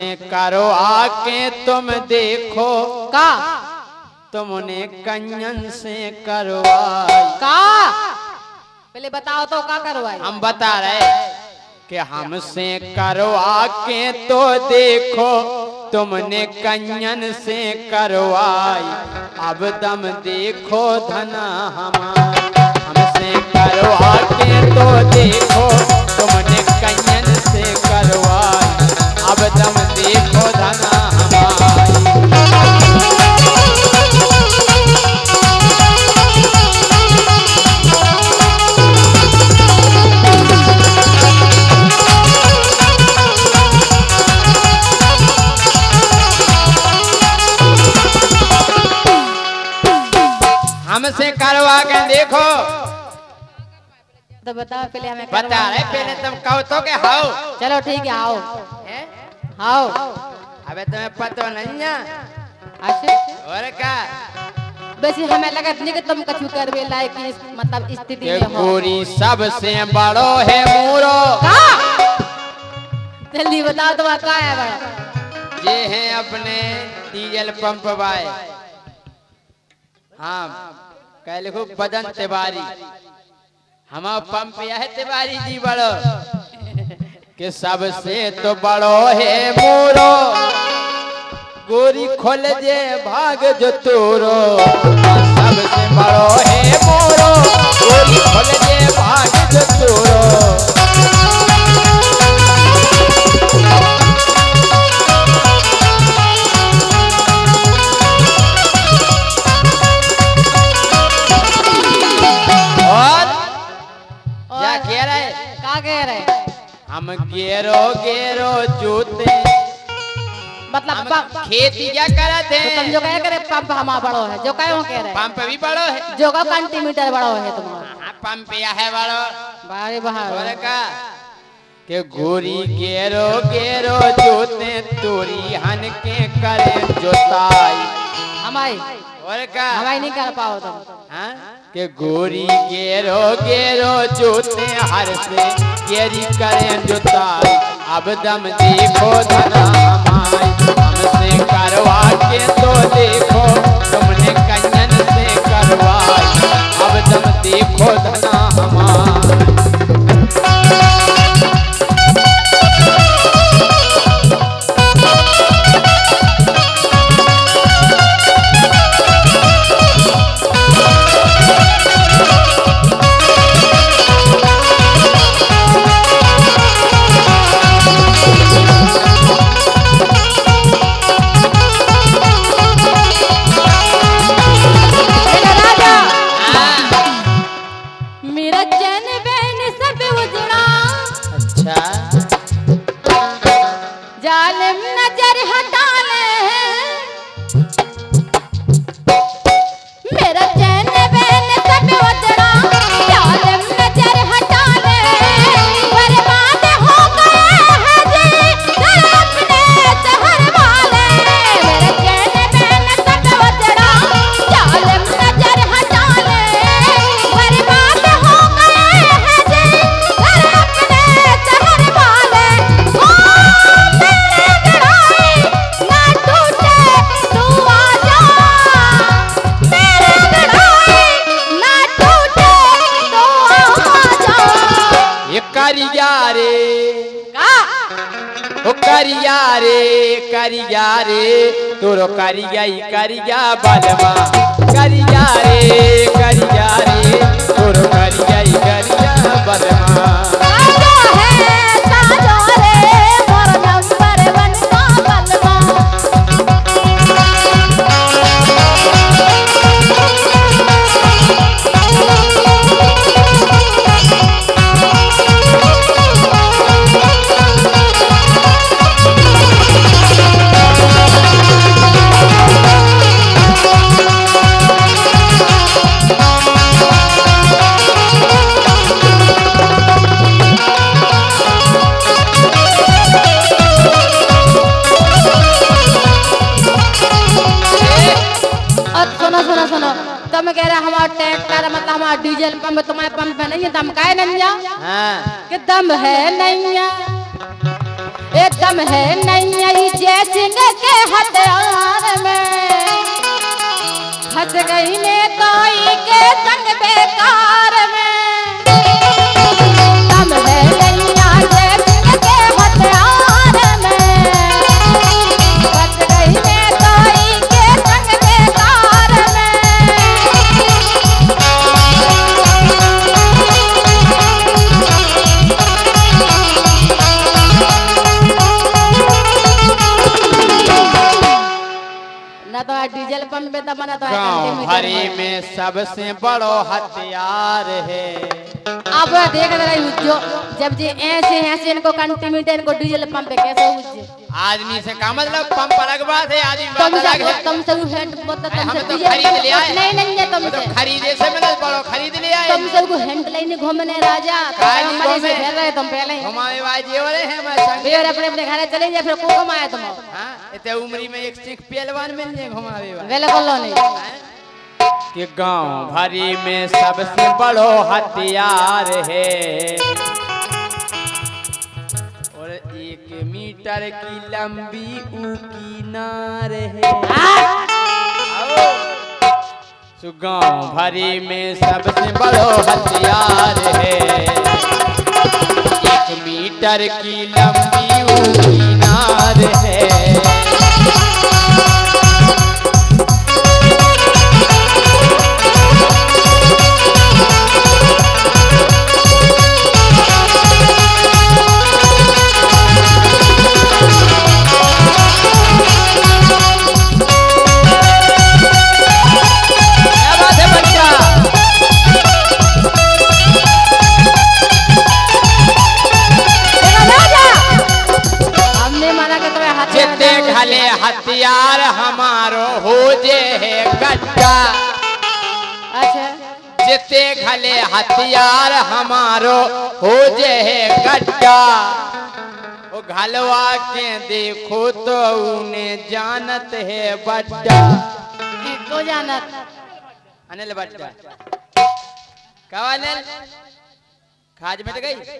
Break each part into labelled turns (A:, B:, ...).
A: करो आके तुम देखो
B: का
A: तुमने कंजन से करवाई
B: का पहले बताओ तो का करवाई।
A: हम बता रहे कि हमसे करवा के तो देखो तुमने कंजन से करवाई अब दम देखो धना हमारा। हमसे करवा के तो देखो तुमने कंजन से करवाई अब दम देखो धना हमारी। हमसे करवा के देखो
B: तो बताओ पहले हमें
A: बता रहे पहले तुम कहो तो के हाओ।
B: चलो ठीक है आओ आओ।
A: अबे तुम्हें पता नहीं है
B: अच्छा
A: और क्या
B: वैसे हमें लगा नहीं कि तुम कछु करवे लायक मतलब स्थिति में हो।
A: पूरी सबसे बड़ो है मूरो
B: का जल्दी बताओ तो का है बड़ा।
A: ये है अपने डीजल पंप वाले। हाँ कह लिखो बदन तिवारी हमारा पंप यह है तिवारी जी बड़ो कि सबसे तो बड़ो है मोरो गोरी खोल जे भाग जो तोरो। सबसे बड़ो है मोरो गोरी खोल जे भाग जो तोरो।
B: का कह रहे
A: हम गेरो गेरो जूते
B: मतलब
A: खेती क्या करते हैं।
B: तो तुम जो कह करे पंप हमारा बड़ो है जो कहो कह रहे
A: पंप भी बड़ो है
B: जो का सेंटीमीटर बड़ो है तुम्हारा।
A: पंप या है बड़ो
B: बारे बाहर
A: का के गोरी गेरो गेरो जोते तोरी हन के करे जोताई
B: हमारी
A: और का
B: हमारी नहीं कर पाओ तुम।
A: हाँ के गोरी गेरो गेरो जोते हर से गेरी करे जोताई अब दम देखो धना हमारी। हमसे करवा के तो देखो तुमने कंजन से करवाई अब दम देखो धना हमारी। करिया रे तोरो करिया बलमा करिया रे तोरो करिया बलमा।
B: तुम कह रहे हमारा ट्रैक्टर मतलब हमारा डीजल पंप तुम्हारे पंप में नहीं है दम का है नैया।
A: हाँ।
B: कि दम है नैया एकदम है नहीं जय सिंह के हथियार में फंस गई नेताई के संग बेकार में। दम है नैया जय सिंह के हथियार में फंस गई नेताई के संग बेकार में। ना तो डीजल पंप पे दबाना तो
A: गाँव भरी में सबसे बड़ो हथियार है।
B: अब देख रहे जो जब जी ऐसे ऐसे इनको कंटिन्यूटी इनको डीजल पंप पे कैसे हुए
A: आदमी से का मतलब पंप अलग बात है, आदमी बात
B: तुम
A: अलग है।
B: तुम सब हैंड मतलब तुम
A: हम
B: सब
A: तो
B: डीजल
A: खरीद
B: पंप
A: ले आए।
B: नहीं नहीं है तुम
A: तो
B: से
A: खरीदे से मतलब बड़ो खरीद ले आए।
B: तुम सब को हैंड लाइन घूमने राजा
A: काहे
B: तुम
A: नहीं
B: मजे से
A: घूमे?
B: फिर रहे तुम पहले ही
A: हमारे भाई जेवरे हैं मैं संग
B: फिर अपने अपने घर चले जाए फिर को कमाए तुम
A: हां इतने उम्री में एक सिख पहलवान मिल जाए घुमावे वाला।
B: वेले कोलो नहीं
A: कि गांव भरी में सबसे बड़ो हथियार है और 1 मीटर की लंबी ऊकी नार है। तो गांव भरी में सबसे बड़ो हथियार है 1 मीटर की लंबी ऊकी नार है। भले हथियार हमारो हो जे है गड्ढा।
B: अच्छा
A: जिते भले हथियार हमारो हो जे है गड्ढा। वो घलवा के देखो तो उन्हें जानत है बड्डा।
B: को जानत
A: अनिल बड्डा कब अनिल खाज मिट गई।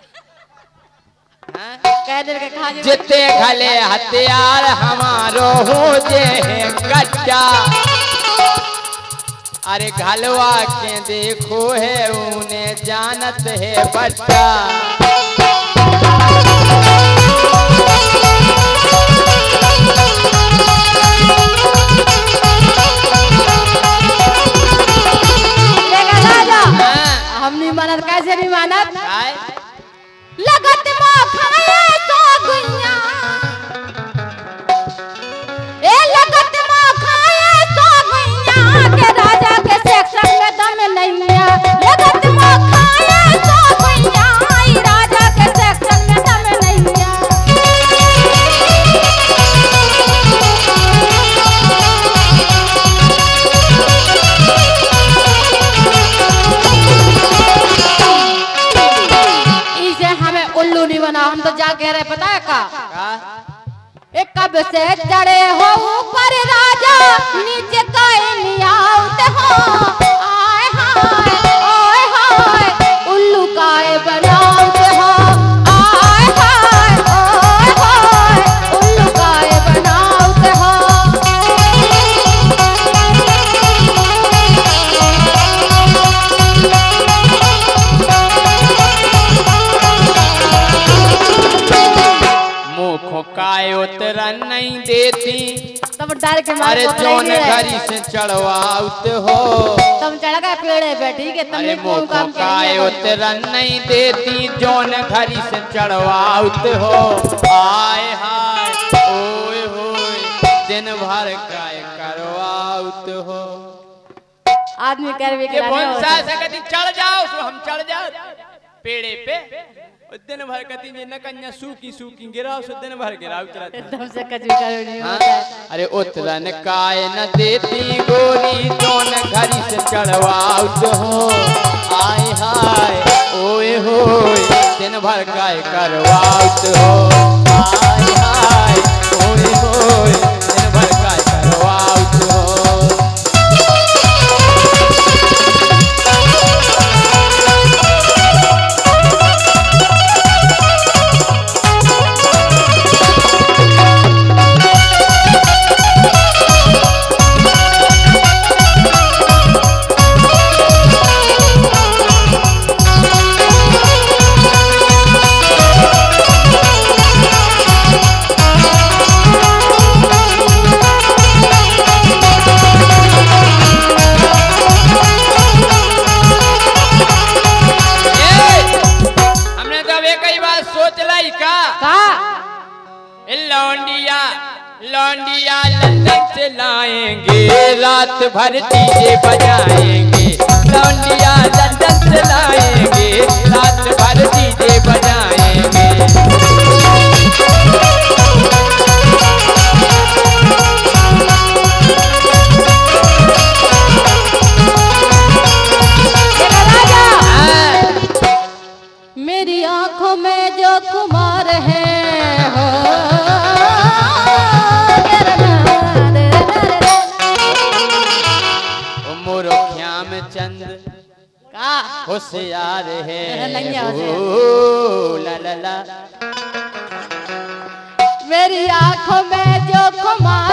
B: कह दे के खा जे
A: जिते भले हथियार हमारो हो जे है गड्ढा। अरे घलवा के देखो है उन्हें जानत है बड्डा।
B: हम नहीं मानत कैसे नहीं मानत
A: काय?
B: लगत मां खाए तो गुइया ए लगत मां खाए तो गुइया के राजा के सेक्शन में दम नहीं है। लगत मां खाए तो गुइया ई राजा के सेक्शन में दम नहीं है। उल्लू नहीं बना हम तो जा कह रहे पता है का एक कब से चढ़े हो ऊपर राजा नीचे काहे आवते हो। आए हाय ओए हाय उल्लू काहे बनाते हो। आए हाय ओए हाय उल्लू काहे बनाते हो।
A: काय उतरन नहीं देती
B: तब डर के
A: अरे
B: मारे
A: जोन घरी से चढ़वाउत हो।
B: तुम चढ़ गए पेड़े पे ठीक है तुम
A: अरे
B: नहीं कोई काम
A: काय उतरन नहीं देती जोन घरी से चढ़वाउत हो। आए हाय ओए होए दिन भर काय करवाउत हो।
B: आदमी कर भी
A: ये बोलसा से कदी चढ़ जाओ सो हम चढ़ जाओ पेड़े पे दिन भर कती जे न कन्या सूकी सूकी गिराओ सो दिन भर गिराओ चला
B: एकदम से कच भी कर नहीं होता है।
A: अरे उतरन काय न देती गोरी जोन घरी से चढ़वाउत हो। आए हाय ओए होए दिन भर काय करवाउत हो। आए हाय ओए होए दिन भर काय करवाउत हो। लौंडिया लौंडिया लंदन से लाएंगे, रात भर डीजे बजाएंगे। लौंडिया लंदन से लाएंगे, रात भर डीजे बजाएंगे।
B: मेरी आंखों में जो खुमार है हो,
A: मोरो ख्याम चंद
B: का
A: होशियार है,
B: ला ला ला। मेरी आंखों में जो खुमार